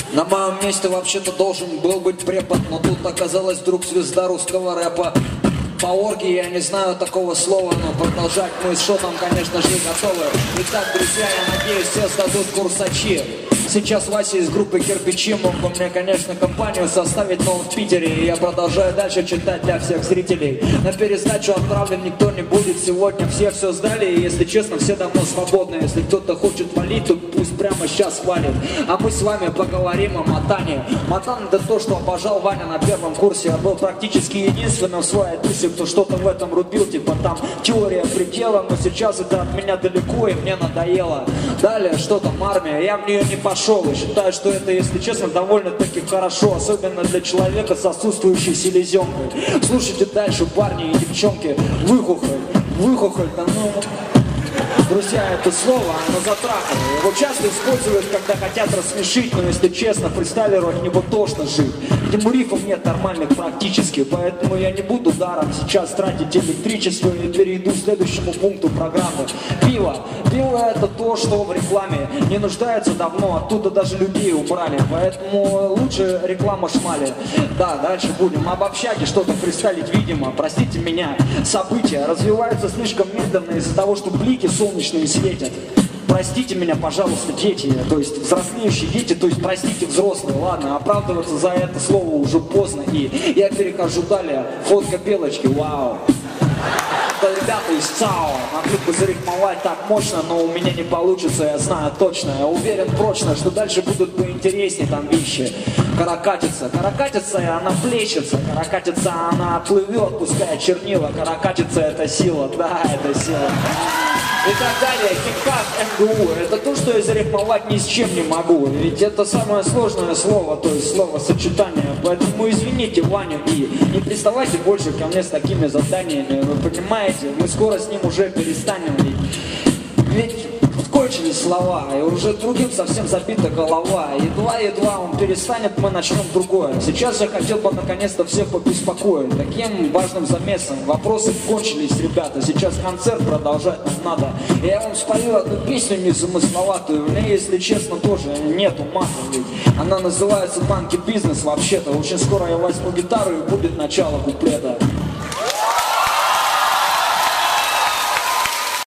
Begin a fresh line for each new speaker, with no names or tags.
На моем месте вообще-то должен был быть препод, но тут оказалась вдруг звезда русского рэпа. По оргии я не знаю такого слова, но продолжать мы с шотом, конечно же, готовы. Итак, друзья, я надеюсь, все сдадут курсачи. Сейчас Вася из группы «Кирпичи» мог бы мне, конечно, компанию составить, но он в Питере. И я продолжаю дальше читать для всех зрителей. На пересдачу отправлен никто не будет сегодня. Все сдали, и, если честно, все давно свободны. Если кто-то хочет валить, то пусть прямо сейчас валит. А мы с вами поговорим о Матане. Матан — это то, что обожал Ваня на первом курсе. Я был практически единственным в своей тусе, кто что-то в этом рубил. Типа там теория предела, но сейчас это от меня далеко, и мне надоело. Далее, что там армия, я в нее не пошел. И считаю, что это, если честно, довольно-таки хорошо. Особенно для человека с отсутствующей селезенкой. Слушайте дальше, парни и девчонки. Выхухоль, да ну... Друзья, это слово, оно затрахано. Его часто используют, когда хотят рассмешить, но, если честно, фристайлеру от него тошно жить. Ему рифов нет нормальных практически, поэтому я не буду даром сейчас тратить электричество и перейду к следующему пункту программы. Пиво. Пиво — это то, что в рекламе не нуждается давно, оттуда даже людей убрали, поэтому лучше реклама шмали. Да, дальше будем об общаге что-то фристайлить, видимо. Простите меня, события развиваются слишком медленно из-за того, что блики солнечные светят. Простите меня, пожалуйста, дети, то есть взрослеющие дети, то есть простите взрослые, ладно, оправдываться за это слово уже поздно, и я перехожу далее. Фотка Белочки, вау. Это ребята из ЦАО, могли бы зарифмовать так мощно, но у меня не получится, я знаю точно, я уверен прочно, что дальше будут поинтереснее там вещи. Каракатица, и она плещется, каракатица, она плывет, пускай чернила, каракатица — это сила, да, это сила. И так далее, хип-хап, МГУ, это то, что я зарифмовать ни с чем не могу, ведь это самое сложное слово, то есть словосочетание, поэтому извините Ваню и не приставайте больше ко мне с такими заданиями, вы понимаете, мы скоро с ним уже перестанем, ведь кончились слова, и уже другим совсем забита голова, едва он перестанет, мы начнем другое. Сейчас я хотел бы наконец-то всех побеспокоить таким важным замесом. Вопросы кончились, ребята, сейчас концерт продолжать нам надо. Я вам спою одну песню незамысловатую, у меня, если честно, тоже нету мата, ведь она называется «Банки бизнес» вообще-то. Очень скоро я возьму гитару и будет начало куплета.